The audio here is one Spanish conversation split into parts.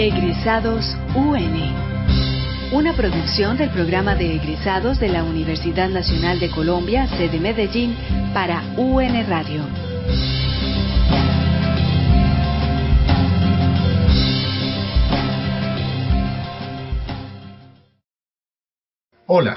Egresados UN, una producción del programa de egresados de la Universidad Nacional de Colombia, sede Medellín, para UN Radio. Hola,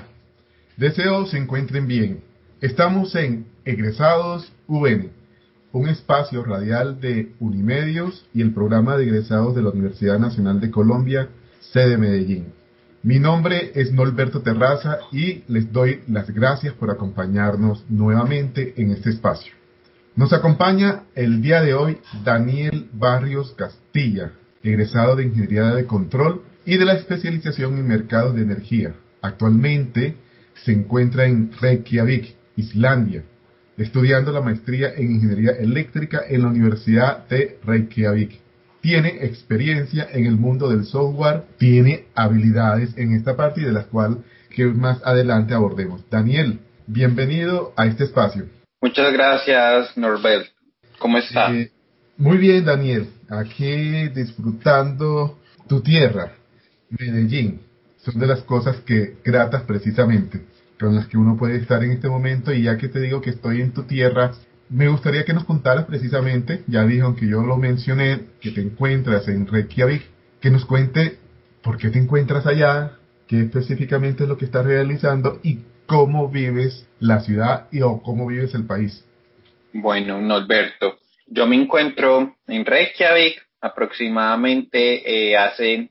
deseo se encuentren bien. Estamos en Egresados UN, un espacio radial de Unimedios y el programa de egresados de la Universidad Nacional de Colombia, sede Medellín. Mi nombre es Norberto Terraza y les doy las gracias por acompañarnos nuevamente en este espacio. Nos acompaña el día de hoy Daniel Barrios Castilla, egresado de Ingeniería de Control y de la especialización en Mercados de Energía. Actualmente se encuentra en Reykjavik, Islandia, estudiando la maestría en Ingeniería Eléctrica en la Universidad de Reykjavik. Tiene experiencia en el mundo del software, tiene habilidades en esta parte y de las cuales que más adelante abordemos. Daniel, bienvenido a este espacio. Muchas gracias, Norbert. ¿Cómo está? Muy bien, Daniel. Aquí disfrutando tu tierra, Medellín. Son de las cosas que gratas precisamente, con las que uno puede estar en este momento. Y ya que te digo que estoy en tu tierra, me gustaría que nos contaras precisamente, ya dijo, aunque yo lo mencioné, que te encuentras en Reykjavik, que nos cuente por qué te encuentras allá, qué específicamente es lo que estás realizando y cómo vives la ciudad o cómo vives el país. Bueno, Norberto, yo me encuentro en Reykjavik aproximadamente hace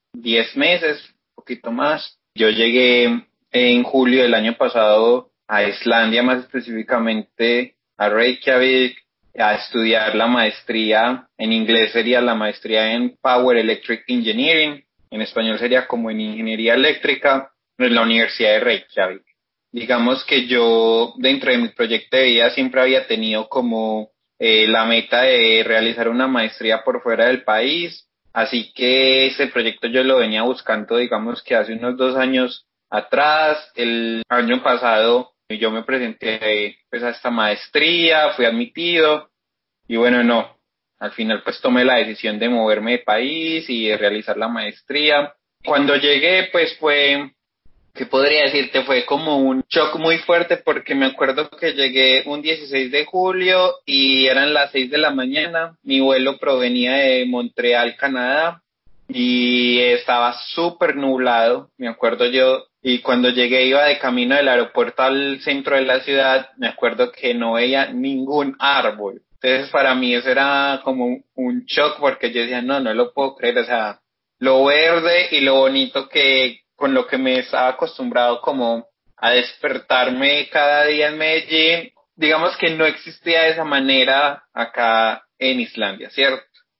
10 meses, un poquito más. Yo llegué en julio del año pasado a Islandia, más específicamente a Reykjavik, a estudiar la maestría. En inglés sería la maestría en Power Electric Engineering, en español sería como en Ingeniería Eléctrica, en la Universidad de Reykjavik. Digamos que yo dentro de mi proyecto de vida siempre había tenido como la meta de realizar una maestría por fuera del país, así que ese proyecto yo lo venía buscando, digamos que hace unos 2 años atrás. El año pasado yo me presenté pues a esta maestría, fui admitido y bueno, no, al final pues tomé la decisión de moverme de país y de realizar la maestría. Cuando llegué pues fue... ¿Qué podría decirte? Fue como un shock muy fuerte porque me acuerdo que llegué un 16 de julio y eran las 6 de la mañana. Mi vuelo provenía de Montreal, Canadá, y estaba súper nublado, me acuerdo yo. Y cuando llegué iba de camino del aeropuerto al centro de la ciudad, me acuerdo que no veía ningún árbol. Entonces para mí eso era como un shock porque yo decía, no lo puedo creer, o sea, lo verde y lo bonito que con lo que me estaba acostumbrado como a despertarme cada día en Medellín, digamos que no existía de esa manera acá en Islandia, ¿cierto?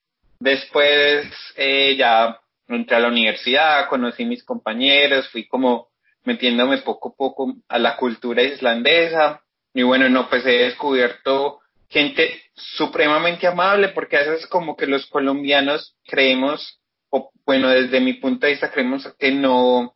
Después ya entré a la universidad, conocí mis compañeros, fui como metiéndome poco a poco a la cultura islandesa y bueno, no, pues he descubierto gente supremamente amable porque a veces como que los colombianos creemos, o bueno, desde mi punto de vista creemos que no,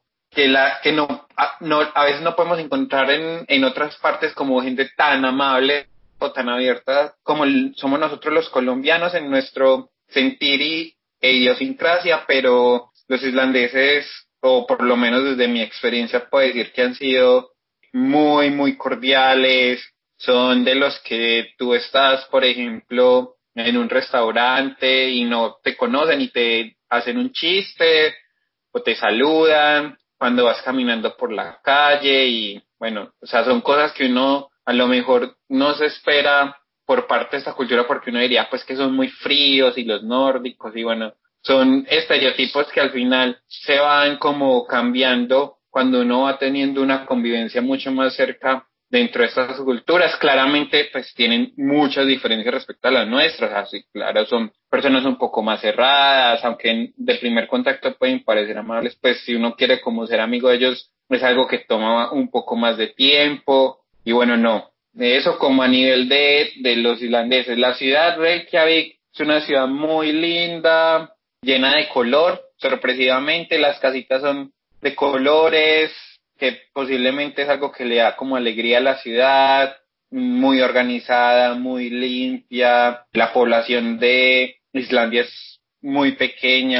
a veces no podemos encontrar en otras partes como gente tan amable o tan abierta como somos nosotros los colombianos en nuestro sentir e idiosincrasia, pero los islandeses, o por lo menos desde mi experiencia, puedo decir que han sido muy, muy cordiales. Son de los que tú estás, por ejemplo, en un restaurante y no te conocen y te hacen un chiste o te saludan cuando vas caminando por la calle y bueno, o sea, son cosas que uno a lo mejor no se espera por parte de esta cultura porque uno diría pues que son muy fríos y los nórdicos y bueno, son estereotipos que al final se van como cambiando cuando uno va teniendo una convivencia mucho más cerca dentro de estas culturas. Claramente pues tienen muchas diferencias respecto a las nuestras, así claro, son personas un poco más cerradas, aunque de primer contacto pueden parecer amables, pues si uno quiere como ser amigo de ellos es algo que toma un poco más de tiempo y bueno, no, eso como a nivel de los islandeses. La ciudad Reykjavik es una ciudad muy linda, llena de color, sorpresivamente las casitas son de colores, que posiblemente es algo que le da como alegría a la ciudad, muy organizada, muy limpia. La población de Islandia es muy pequeña,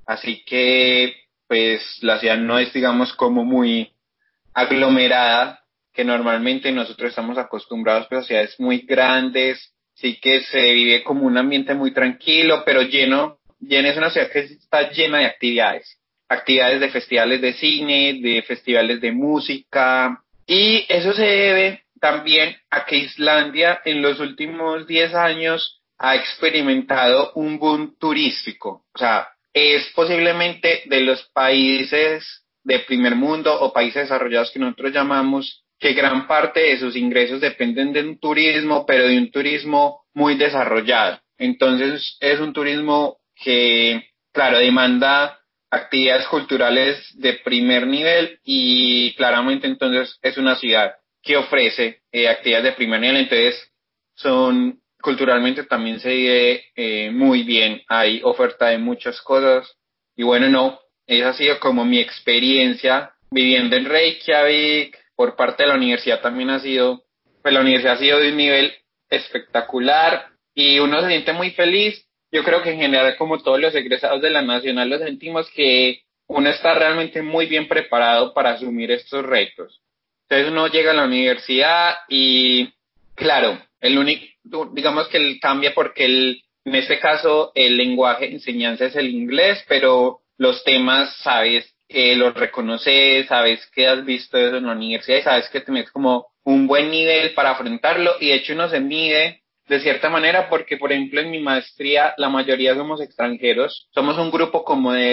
así que pues la ciudad no es, digamos, como muy aglomerada, que normalmente nosotros estamos acostumbrados pues, a ciudades muy grandes, sí que se vive como un ambiente muy tranquilo, pero lleno es una ciudad que está llena de actividades de festivales de cine, de festivales de música, y eso se debe también a que Islandia en los últimos 10 años ha experimentado un boom turístico. O sea, es posiblemente de los países de primer mundo o países desarrollados que nosotros llamamos, que gran parte de sus ingresos dependen de un turismo, pero de un turismo muy desarrollado. Entonces, es un turismo que, claro, demanda actividades culturales de primer nivel y claramente entonces es una ciudad que ofrece actividades de primer nivel, entonces son culturalmente también se vive muy bien, hay oferta de muchas cosas y bueno, no, esa ha sido como mi experiencia viviendo en Reykjavik, por parte de la universidad también ha sido, pues la universidad ha sido de un nivel espectacular y uno se siente muy feliz. Yo creo que en general, como todos los egresados de la Nacional, lo sentimos que uno está realmente muy bien preparado para asumir estos retos. Entonces uno llega a la universidad y, claro, digamos que él cambia porque en este caso el lenguaje de enseñanza es el inglés, pero los temas, sabes, los reconoces, sabes que has visto eso en la universidad y sabes que tienes como un buen nivel para afrontarlo y de hecho uno se mide de cierta manera porque, por ejemplo, en mi maestría la mayoría somos extranjeros, somos un grupo como de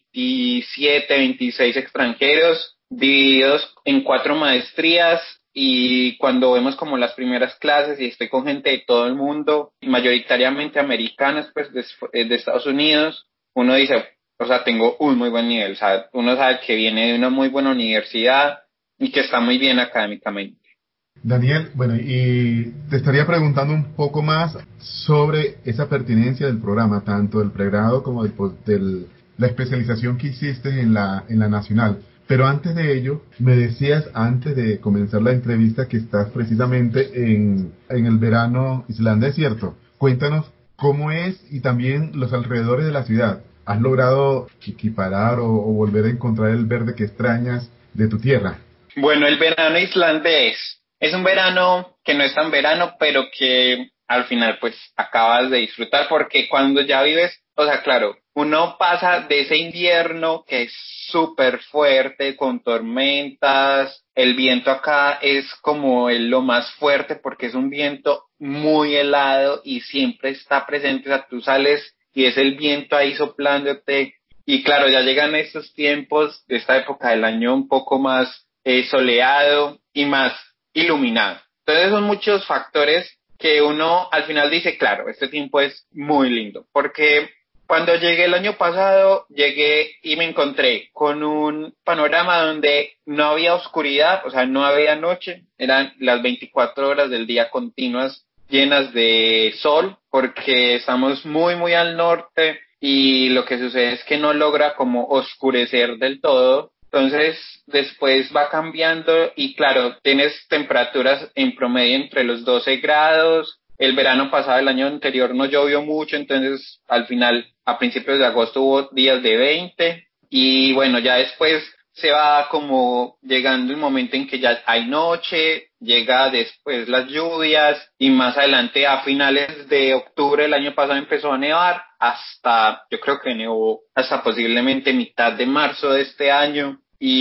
27, 26 extranjeros divididos en 4 maestrías y cuando vemos como las primeras clases y estoy con gente de todo el mundo, mayoritariamente americanos, pues de Estados Unidos, uno dice, o sea, tengo un muy buen nivel, o sea, uno sabe que viene de una muy buena universidad y que está muy bien académicamente. Daniel, bueno, y te estaría preguntando un poco más sobre esa pertinencia del programa, tanto del pregrado como la especialización que hiciste en la nacional. Pero antes de ello, me decías antes de comenzar la entrevista que estás precisamente en el verano islandés, ¿cierto? Cuéntanos cómo es y también los alrededores de la ciudad. ¿Has logrado equiparar o volver a encontrar el verde que extrañas de tu tierra? Bueno, el verano islandés es un verano que no es tan verano, pero que al final pues acabas de disfrutar porque cuando ya vives, o sea, claro, uno pasa de ese invierno que es súper fuerte con tormentas, el viento acá es como lo más fuerte porque es un viento muy helado y siempre está presente, o sea, tú sales y es el viento ahí soplándote y claro, ya llegan estos tiempos de esta época del año un poco más soleado y más iluminado. Entonces son muchos factores que uno al final dice, claro, este tiempo es muy lindo, porque cuando llegué el año pasado, llegué y me encontré con un panorama donde no había oscuridad, o sea, no había noche, eran las 24 horas del día continuas llenas de sol, porque estamos muy, muy al norte y lo que sucede es que no logra como oscurecer del todo. Entonces, después va cambiando y claro, tienes temperaturas en promedio entre los 12 grados. El verano pasado, el año anterior, no llovió mucho, entonces al final, a principios de agosto hubo días de 20 y bueno, ya después se va como llegando un momento en que ya hay noche, llega después las lluvias y más adelante a finales de octubre del año pasado empezó a nevar hasta, yo creo que nevó hasta posiblemente mitad de marzo de este año.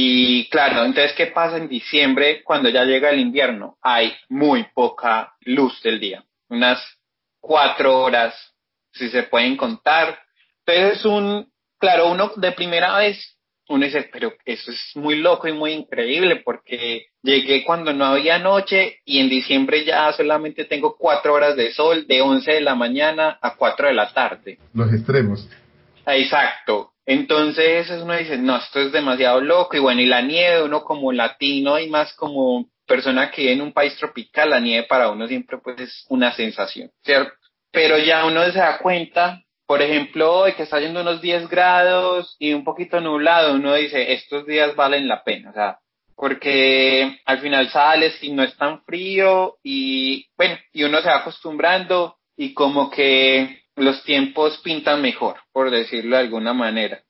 Y claro, entonces, ¿qué pasa en diciembre cuando ya llega el invierno? Hay muy poca luz del día, unas 4 horas, si se pueden contar. Entonces, claro, uno de primera vez uno dice, pero eso es muy loco y muy increíble porque llegué cuando no había noche y en diciembre ya solamente tengo 4 horas de sol de 11 de la mañana a 4 de la tarde. Los extremos. Exacto. Entonces uno dice, no, esto es demasiado loco y bueno, y la nieve, uno como latino y más como persona que vive en un país tropical, la nieve para uno siempre pues es una sensación, ¿cierto? Pero ya uno se da cuenta, por ejemplo, hoy que está yendo unos 10 grados y un poquito nublado, uno dice, estos días valen la pena, o sea, porque al final sales y no es tan frío y bueno, y uno se va acostumbrando y como que los tiempos pintan mejor, por decirlo de alguna manera.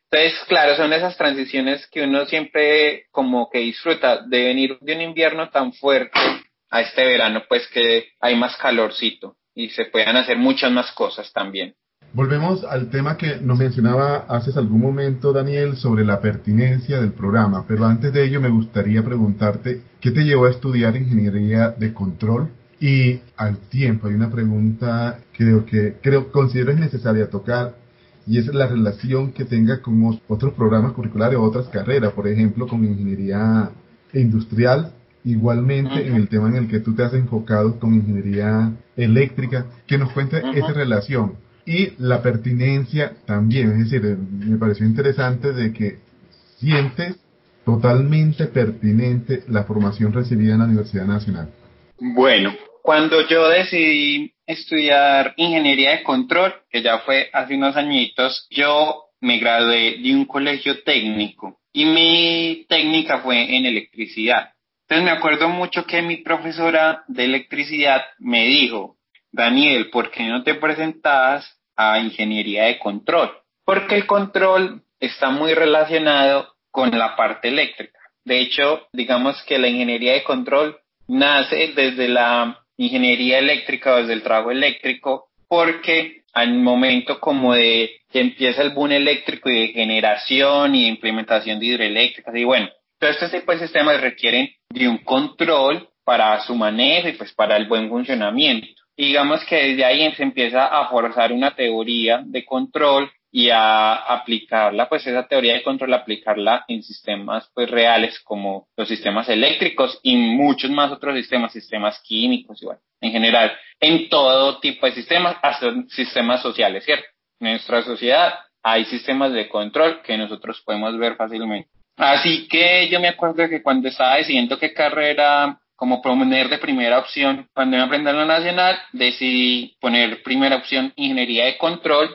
Entonces, claro, son esas transiciones que uno siempre como que disfruta de venir de un invierno tan fuerte a este verano, pues que hay más calorcito y se puedan hacer muchas más cosas también. Volvemos al tema que nos mencionaba hace algún momento, Daniel, sobre la pertinencia del programa, pero antes de ello me gustaría preguntarte, ¿qué te llevó a estudiar ingeniería de control? Y al tiempo hay una pregunta que considero es necesaria tocar, y es la relación que tenga con otros programas curriculares o otras carreras, por ejemplo, con ingeniería industrial, igualmente en Uh-huh, el tema en el que tú te has enfocado con ingeniería eléctrica, que nos cuente esa uh-huh. relación y la pertinencia también. Es decir, me pareció interesante de que sientes totalmente pertinente la formación recibida en la Universidad Nacional. Bueno, cuando yo decidí estudiar ingeniería de control, que ya fue hace unos añitos, yo me gradué de un colegio técnico y mi técnica fue en electricidad. Entonces me acuerdo mucho que mi profesora de electricidad me dijo, Daniel, ¿por qué no te presentas a ingeniería de control? Porque el control está muy relacionado con la parte eléctrica. De hecho, digamos que la ingeniería de control nace desde la ingeniería eléctrica o desde el trabajo eléctrico, porque al momento como de que empieza el boom eléctrico y de generación y de implementación de hidroeléctricas y bueno, todo este tipo de sistemas requieren de un control para su manejo y pues para el buen funcionamiento. Y digamos que desde ahí se empieza a forzar una teoría de control y a aplicarla, pues esa teoría de control, aplicarla en sistemas pues reales como los sistemas eléctricos y muchos más otros sistemas, sistemas químicos y bueno, en general, en todo tipo de sistemas, hasta sistemas sociales, ¿cierto? En nuestra sociedad hay sistemas de control que nosotros podemos ver fácilmente. Así que yo me acuerdo que cuando estaba decidiendo qué carrera como poner de primera opción, cuando me aprendí en la nacional, decidí poner primera opción ingeniería de control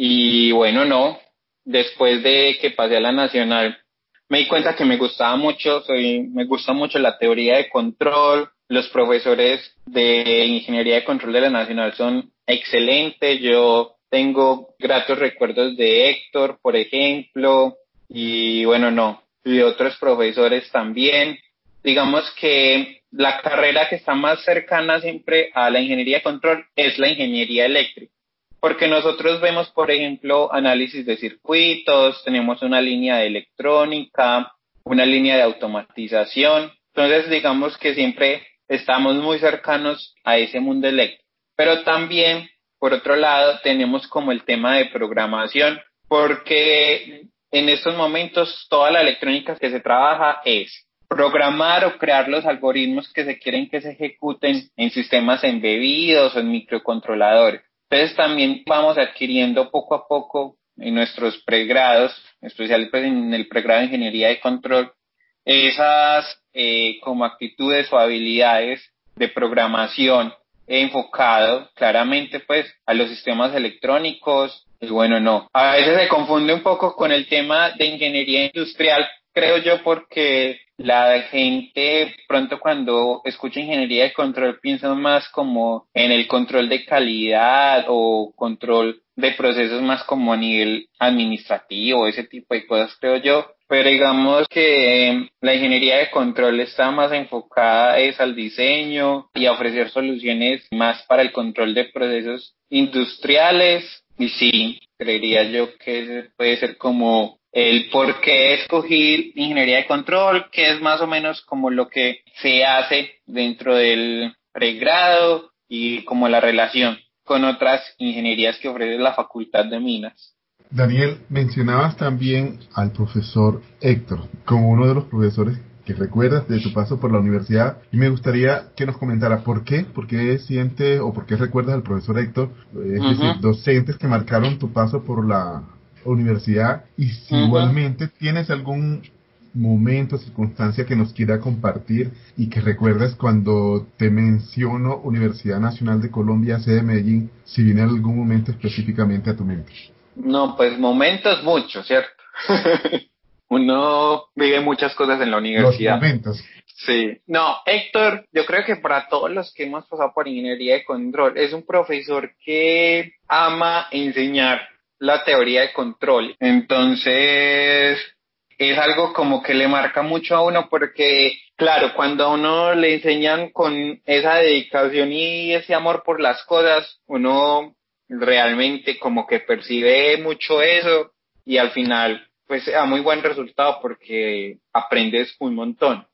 y bueno, no, después de que pasé a la nacional, me di cuenta que me gustaba mucho, me gusta mucho la teoría de control, los profesores de ingeniería de control de la nacional son excelentes, yo tengo gratos recuerdos de Héctor, por ejemplo, y bueno, no, y de otros profesores también. Digamos que la carrera que está más cercana siempre a la ingeniería de control es la ingeniería eléctrica porque nosotros vemos, por ejemplo, análisis de circuitos, tenemos una línea de electrónica, una línea de automatización, entonces digamos que siempre estamos muy cercanos a ese mundo eléctrico. Pero también, por otro lado, tenemos como el tema de programación, porque en estos momentos toda la electrónica que se trabaja es programar o crear los algoritmos que se quieren que se ejecuten en sistemas embebidos o en microcontroladores. Entonces también vamos adquiriendo poco a poco en nuestros pregrados, especialmente pues, en el pregrado de Ingeniería de Control, esas como actitudes o habilidades de programación enfocado claramente pues a los sistemas electrónicos y bueno, no. A veces se confunde un poco con el tema de ingeniería industrial, creo yo, porque la gente pronto cuando escucha ingeniería de control piensa más como en el control de calidad o control de procesos más como a nivel administrativo, ese tipo de cosas creo yo. Pero digamos que la ingeniería de control está más enfocada es al diseño y a ofrecer soluciones más para el control de procesos industriales. Y sí, creería yo que ese puede ser como el por qué escogí ingeniería de control, que es más o menos como lo que se hace dentro del pregrado y como la relación con otras ingenierías que ofrece la Facultad de Minas. Daniel, mencionabas también al profesor Héctor como uno de los profesores que recuerdas de tu paso por la universidad y me gustaría que nos comentara por qué sientes o por qué recuerdas al profesor Héctor, es decir, Uh-huh, docentes que marcaron tu paso por la universidad y si uh-huh. igualmente tienes algún momento, circunstancia que nos quiera compartir y que recuerdes cuando te menciono Universidad Nacional de Colombia, sede de Medellín, si viene algún momento específicamente a tu mente. No, pues momentos muchos, ¿cierto? Uno vive muchas cosas en la Los universidad. momentos. Sí. No, Héctor, yo creo que para todos los que hemos pasado por ingeniería de control, es un profesor que ama enseñar la teoría de control. Entonces, es algo como que le marca mucho a uno porque, claro, cuando a uno le enseñan con esa dedicación y ese amor por las cosas, uno realmente como que percibe mucho eso y al final pues da muy buen resultado porque aprendes un montón.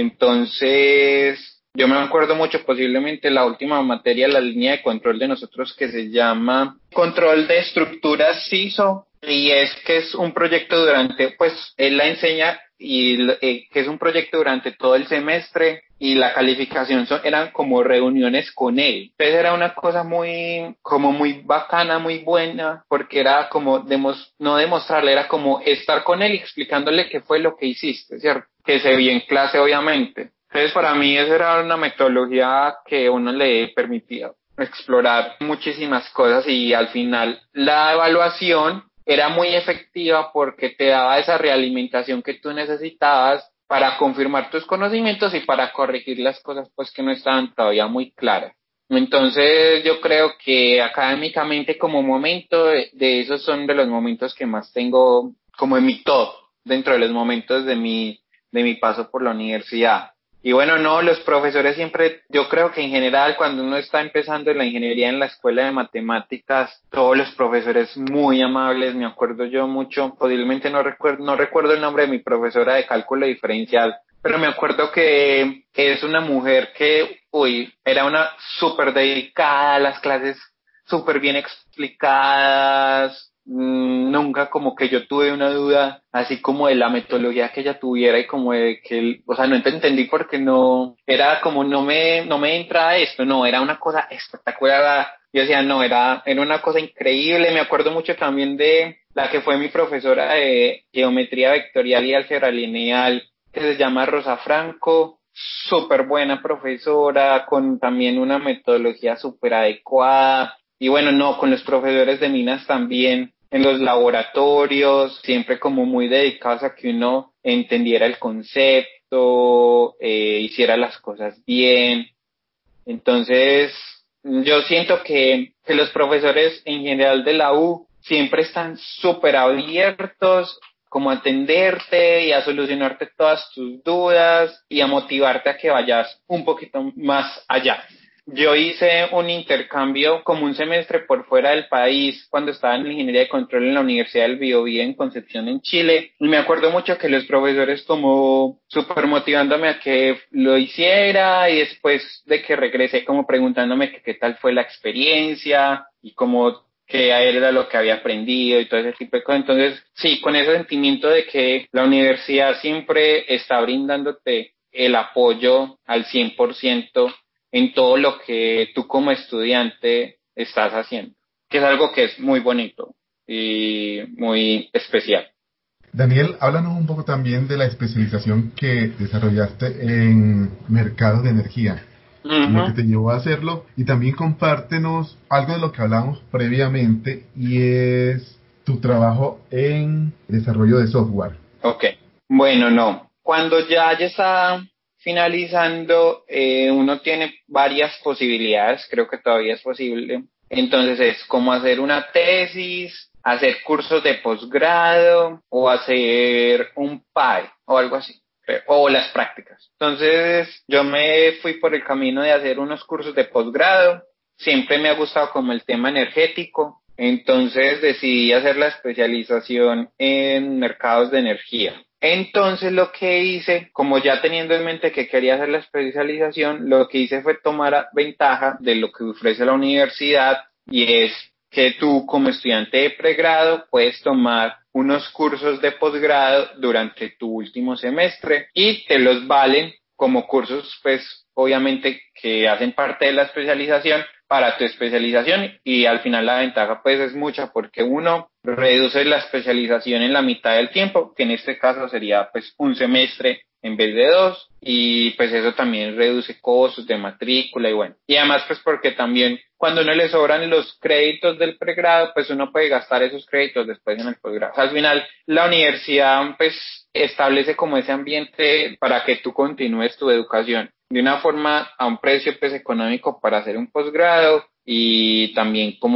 Entonces, yo me acuerdo mucho, posiblemente la última materia, la línea de control de nosotros que se llama control de estructuras CISO, y es que es un proyecto durante, pues él la enseña y que es un proyecto durante todo el semestre y la calificación eran como reuniones con él. Entonces era una cosa como muy bacana, muy buena, porque era como no demostrarle, era como estar con él y explicándole qué fue lo que hiciste, ¿cierto? Que se vio en clase, obviamente. Entonces, para mí esa era una metodología que uno le permitía explorar muchísimas cosas y al final la evaluación era muy efectiva porque te daba esa realimentación que tú necesitabas para confirmar tus conocimientos y para corregir las cosas pues que no estaban todavía muy claras. Entonces yo creo que académicamente como momento de esos son de los momentos que más tengo como en mi top dentro de los momentos de mi paso por la universidad. Y bueno, no, los profesores siempre, yo creo que en general cuando uno está empezando en la ingeniería en la escuela de matemáticas, todos los profesores muy amables, me acuerdo yo mucho, posiblemente no recuerdo el nombre de mi profesora de cálculo diferencial, pero me acuerdo que es una mujer que, era una súper dedicada a las clases, súper bien explicadas. Nunca como que yo tuve una duda así como de la metodología que ella tuviera y como de que, o sea, no entendí porque no, era como no me entra esto, no, era una cosa espectacular. Yo decía, no, era una cosa increíble. Me acuerdo mucho también de la que fue mi profesora de geometría vectorial y álgebra lineal, que se llama Rosa Franco, súper buena profesora, con también una metodología súper adecuada. Y bueno, no, con los profesores de minas también, en los laboratorios, siempre como muy dedicados a que uno entendiera el concepto, hiciera las cosas bien. Entonces, yo siento que los profesores en general de la U siempre están súper abiertos como a atenderte y a solucionarte todas tus dudas y a motivarte a que vayas un poquito más allá. Yo hice un intercambio como un semestre por fuera del país cuando estaba en ingeniería de control en la Universidad del Biobío en Concepción, en Chile, y me acuerdo mucho que los profesores como súper motivándome a que lo hiciera y después de que regresé como preguntándome que qué tal fue la experiencia y como que a él era lo que había aprendido y todo ese tipo de cosas. Entonces, sí, con ese sentimiento de que la universidad siempre está brindándote el apoyo al 100% en todo lo que tú como estudiante estás haciendo, que es algo que es muy bonito y muy especial. Daniel, háblanos un poco también de la especialización que desarrollaste en mercados de energía, lo que te llevó a hacerlo, y también compártenos algo de lo que hablamos previamente y es tu trabajo en desarrollo de software. Ok, bueno, no. Cuando ya está finalizando, uno tiene varias posibilidades, creo que todavía es posible. Entonces es como hacer una tesis, hacer cursos de posgrado o hacer un PAE o algo así, o las prácticas. Entonces yo me fui por el camino de hacer unos cursos de posgrado. Siempre me ha gustado como el tema energético. Entonces decidí hacer la especialización en mercados de energía. Entonces lo que hice, como ya teniendo en mente que quería hacer la especialización, lo que hice fue tomar ventaja de lo que ofrece la universidad, y es que tú como estudiante de pregrado puedes tomar unos cursos de posgrado durante tu último semestre y te los valen como cursos, pues obviamente que hacen parte de la especialización para tu especialización, y al final la ventaja pues es mucha porque uno reduce la especialización en la mitad del tiempo, que en este caso sería pues un semestre en vez de dos, y pues eso también reduce costos de matrícula y bueno, y además pues porque también cuando uno le sobran los créditos del pregrado, pues uno puede gastar esos créditos después en el posgrado. O sea, al final la universidad pues establece como ese ambiente para que tú continúes tu educación de una forma a un precio pues económico para hacer un posgrado y también como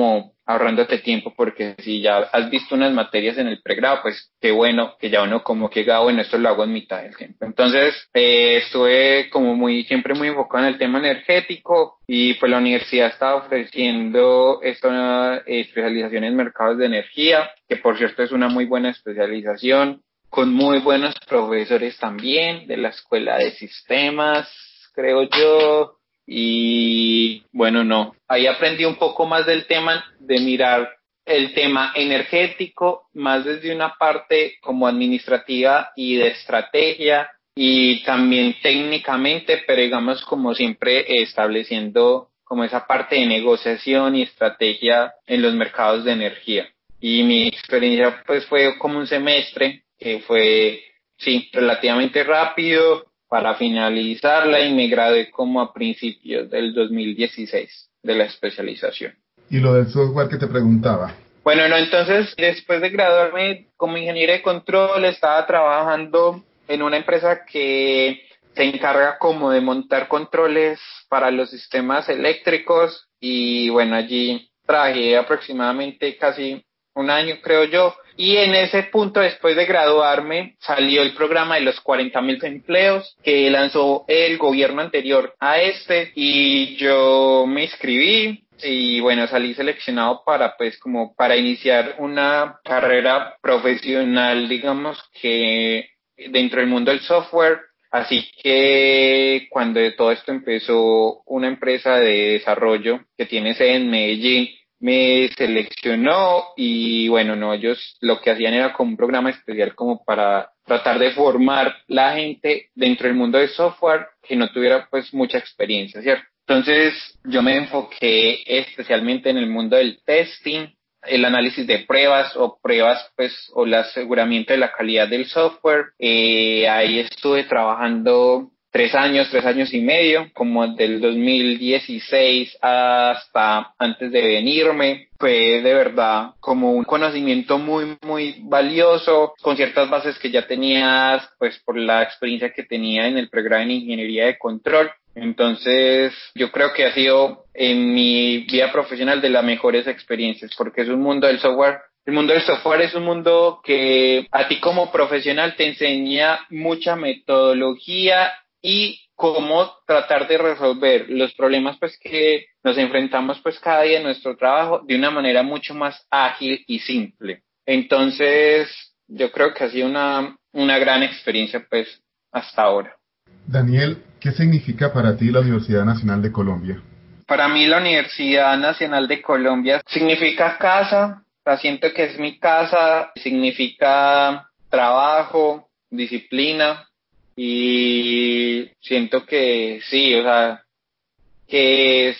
ahorrándote tiempo, porque si ya has visto unas materias en el pregrado, pues qué bueno que ya uno como que bueno, esto lo hago en mitad del tiempo. Entonces, estuve como siempre muy enfocado en el tema energético, y pues la universidad estaba ofreciendo esta especialización en mercados de energía, que por cierto es una muy buena especialización, con muy buenos profesores también de la escuela de sistemas, creo yo. Y bueno, no, ahí aprendí un poco más del tema, de mirar el tema energético más desde una parte como administrativa y de estrategia, y también técnicamente, pero digamos como siempre estableciendo como esa parte de negociación y estrategia en los mercados de energía. Y mi experiencia pues fue como un semestre que fue, sí, relativamente rápido para finalizarla, y me gradué como a principios del 2016 de la especialización. Y lo del software que te preguntaba. Bueno, no, entonces después de graduarme como ingeniero de control, estaba trabajando en una empresa que se encarga como de montar controles para los sistemas eléctricos, y bueno, allí trabajé aproximadamente casi un año, creo yo, y en ese punto, después de graduarme, salió el programa de los 40.000 empleos que lanzó el gobierno anterior a este, y yo me inscribí. Y bueno, salí seleccionado para pues como para iniciar una carrera profesional, digamos que dentro del mundo del software. Así que cuando todo esto empezó, una empresa de desarrollo que tiene sede en Medellín me seleccionó, y bueno, no, ellos lo que hacían era como un programa especial como para tratar de formar la gente dentro del mundo del software que no tuviera pues mucha experiencia, ¿cierto? Entonces yo me enfoqué especialmente en el mundo del testing, el análisis de pruebas o pruebas pues o el aseguramiento de la calidad del software. Ahí estuve trabajando 3 años y medio, como del 2016 hasta antes de venirme. Fue de verdad como un conocimiento muy, muy valioso, con ciertas bases que ya tenías, pues por la experiencia que tenía en el pregrado en ingeniería de control. Entonces, yo creo que ha sido en mi vida profesional de las mejores experiencias, porque es un mundo del software. El mundo del software es un mundo que a ti como profesional te enseña mucha metodología y cómo tratar de resolver los problemas pues que nos enfrentamos pues cada día en nuestro trabajo de una manera mucho más ágil y simple. Entonces, yo creo que ha sido una gran experiencia pues hasta ahora. Daniel, ¿qué significa para ti la Universidad Nacional de Colombia? Para mí la Universidad Nacional de Colombia significa casa, o sea, siento que es mi casa, significa trabajo, disciplina, y siento que sí, o sea, que es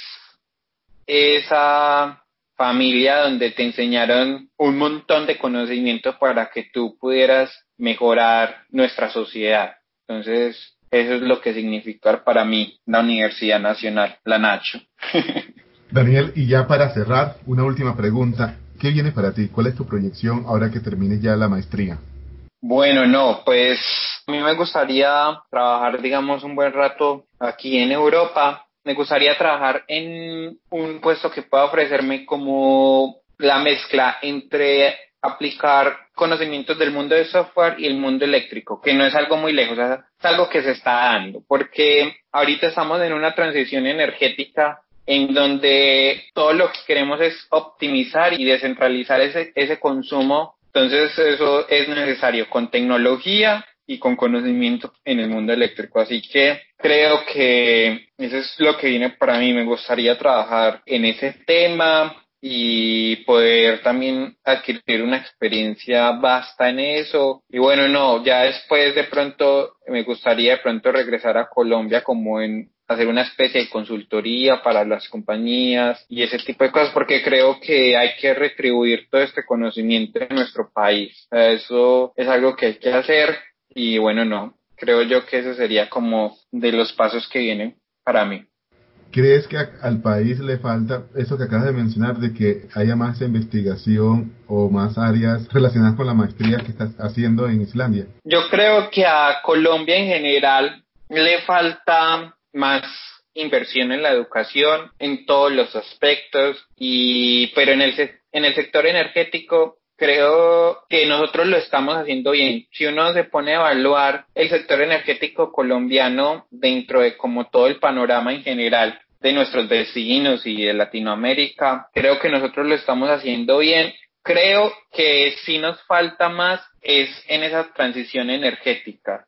esa familia donde te enseñaron un montón de conocimiento para que tú pudieras mejorar nuestra sociedad. Entonces, eso es lo que significa para mí la Universidad Nacional, la Nacho. Daniel, y ya para cerrar, una última pregunta. ¿Qué viene para ti? ¿Cuál es tu proyección ahora que termines ya la maestría? Bueno, no, pues a mí me gustaría trabajar, digamos, un buen rato aquí en Europa. Me gustaría trabajar en un puesto que pueda ofrecerme como la mezcla entre aplicar conocimientos del mundo de software y el mundo eléctrico, que no es algo muy lejos, es algo que se está dando, porque ahorita estamos en una transición energética en donde todo lo que queremos es optimizar y descentralizar ese consumo. Entonces eso es necesario con tecnología y con conocimiento en el mundo eléctrico. Así que creo que eso es lo que viene para mí. Me gustaría trabajar en ese tema y poder también adquirir una experiencia vasta en eso. Y bueno, no, ya después de pronto me gustaría de pronto regresar a Colombia como en hacer una especie de consultoría para las compañías y ese tipo de cosas, porque creo que hay que retribuir todo este conocimiento en nuestro país. O sea, eso es algo que hay que hacer, y bueno, no, creo yo que eso sería como de los pasos que vienen para mí. ¿Crees que al país le falta eso que acabas de mencionar, de que haya más investigación o más áreas relacionadas con la maestría que estás haciendo en Islandia? Yo creo que a Colombia en general le falta más inversión en la educación en todos los aspectos, pero en el sector energético creo que nosotros lo estamos haciendo bien. Si uno se pone a evaluar el sector energético colombiano dentro de como todo el panorama en general de nuestros vecinos y de Latinoamérica, creo que nosotros lo estamos haciendo bien. Creo que sí nos falta más es en esa transición energética,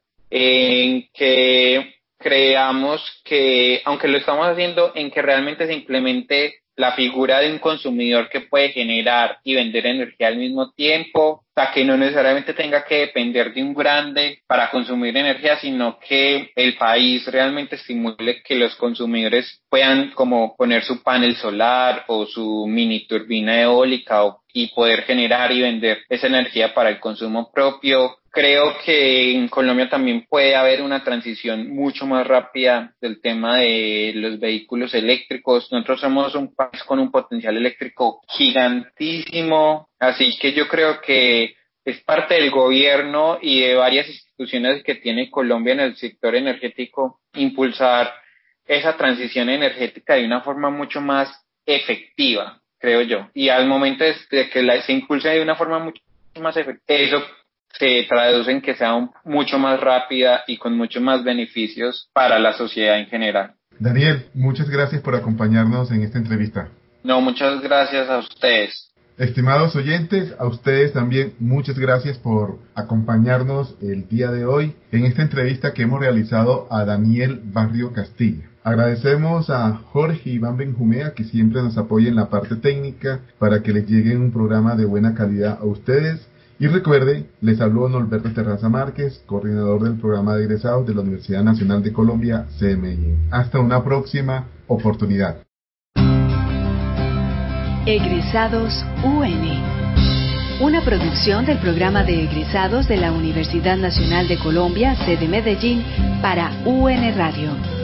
en que creamos que, aunque lo estamos haciendo, en que realmente se implemente la figura de un consumidor que puede generar y vender energía al mismo tiempo, o sea, que no necesariamente tenga que depender de un grande para consumir energía, sino que el país realmente estimule que los consumidores puedan como poner su panel solar o su mini turbina eólica y poder generar y vender esa energía para el consumo propio. Creo que en Colombia también puede haber una transición mucho más rápida del tema de los vehículos eléctricos. Nosotros somos un país con un potencial eléctrico gigantísimo, así que yo creo que es parte del gobierno y de varias instituciones que tiene Colombia en el sector energético impulsar esa transición energética de una forma mucho más efectiva, creo yo. Y al momento de que se impulse de una forma mucho más efectiva, eso se traduce en que sea mucho más rápida y con muchos más beneficios para la sociedad en general. Daniel, muchas gracias por acompañarnos en esta entrevista. No, muchas gracias a ustedes. Estimados oyentes, a ustedes también muchas gracias por acompañarnos el día de hoy en esta entrevista que hemos realizado a Daniel Barrio Castilla. Agradecemos a Jorge Iván Benjumea, que siempre nos apoya en la parte técnica para que les llegue un programa de buena calidad a ustedes. Y recuerde, les habló Norberto Terraza Márquez, coordinador del programa de egresados de la Universidad Nacional de Colombia, CMI. Hasta una próxima oportunidad. Egresados UN, una producción del programa de egresados de la Universidad Nacional de Colombia, sede Medellín, para UN Radio.